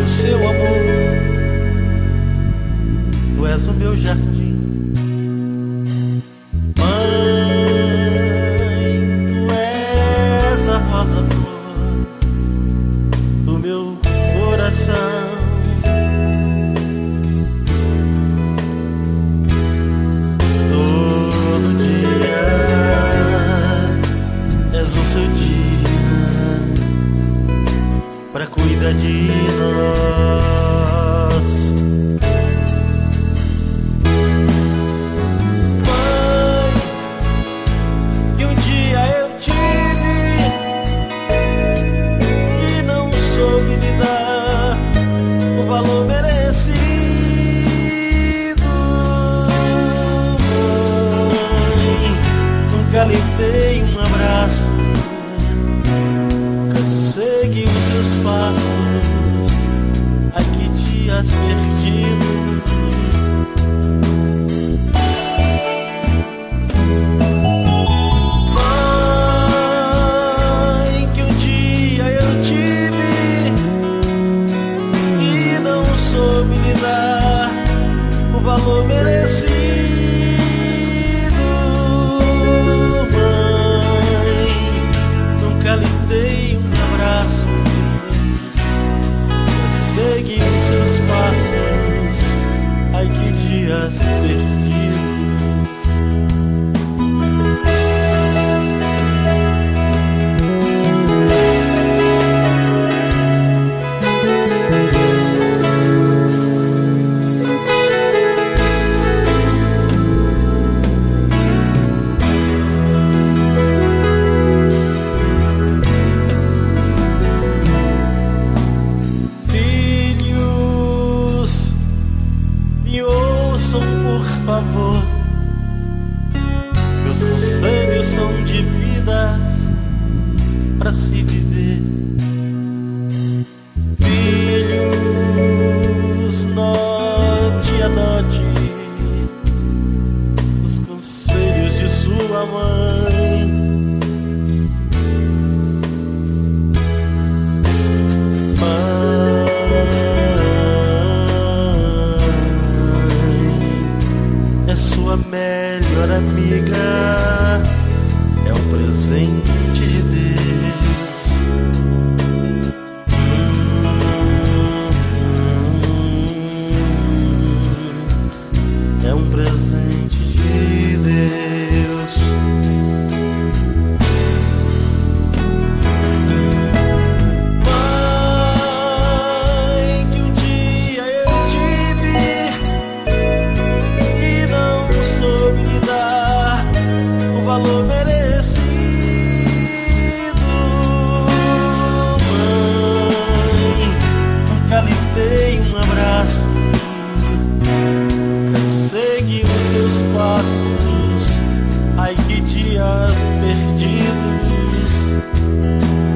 seu amor. Tu és o meu jardim. Mãe, tu és a rosa-flor do meu coração. Todo dia és o seu dia pra cuidar de nós. Mãe, que um dia eu tive e não soube lhe dar o valor merecido. Mãe, nunca lhe dei um abraço, nunca segui os seus passos. Ai, que dias perdidos. Mãe, que um dia eu tive e não soube lhe dar o valor merecido. Mãe, nunca lhe dei um abraço, segui os seus passos. Ai, que dias perdidos. Filhos, me ouçam por favor. Meus conselhos são de vidas pra se viver. Filhos, note, anote os conselhos de sua mãe. Mãe é sua melhor amiga, é um presente de Deus. É um presente de Deus. Mãe, que um dia eu tive e não soube lhe dar o valor merecido. Mãe, nunca lhe dei um abraço, nunca segui os seus passos. Ai, que dias perdidos.